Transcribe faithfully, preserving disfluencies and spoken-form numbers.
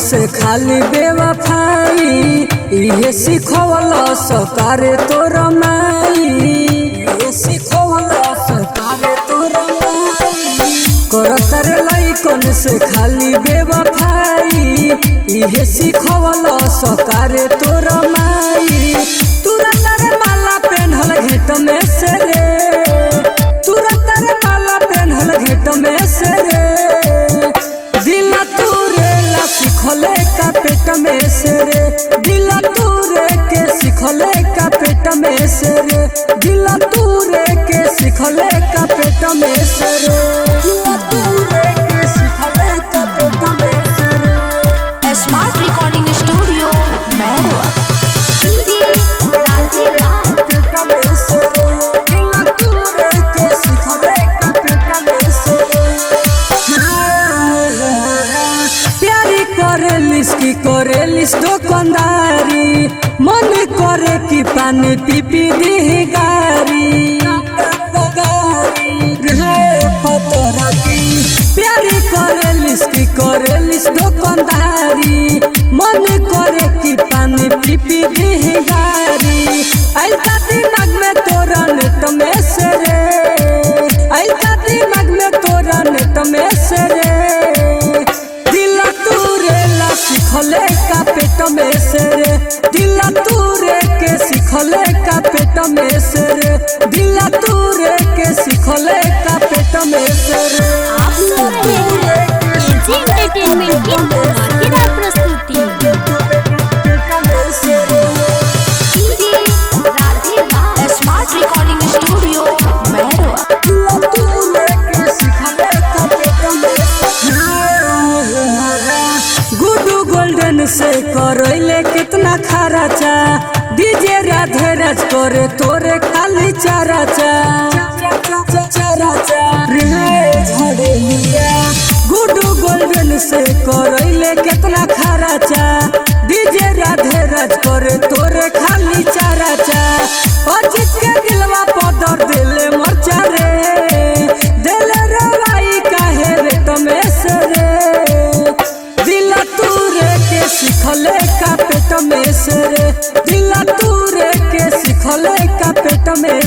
से खाली बेवफाई इहे सिखवला सकारे तोर माई इहे सिखवला सकारे तोर माई करतर लइकन से खाली बेवफाई इहे सिखवला सकारे तोर माई तुरंत रे माला पेन्हल घेट में से रे तुरंत रे माला पेन्हल घेट में से रे दिला तूरे ला सिखले का पेट में से रे दिला तूरे के सिखले का पेट में से रे दिला तूरे के सिखले का पेट में से रे दिला तूरे के सिखले का पेट में से रे स्मार्ट रिकॉर्डिंग स्टूडियो मैरवा की करेलिस दुकानदारी मन करे कि पानी पी पी दी गारी प्यारी करेलिस की करेलिस दुकानदारी मन करे कि पानी पी पी दी गारी ऐसा दिमाग में तोरा नेट में से रे ऐसा दिमाग में तोरा नेट में से रे सिखले का पेट में से रे दिला तूरे के सिखले का पेट में से रे दिला तूरे के सिखले का पेट में से रे आप सुन रहे हैं एजी एंटरटेनमेंट की धमाकेदार प्रस्तुति smart recording studio Mairwa golden से करैले कितना खर्चा डीजे राधे राज करे तोरे खाली चराचा गुडू गोल्डन से करैले कितना खर्चा डीजे राधे राज करे तोरे खाली चराचा अजित के दिलवा पदर दिले मरचा रे दिले रवाई काहे रे तमे से रे दिला तूरे के सिखले का पेट में से रे दिला तूरे के सिखले का पेट में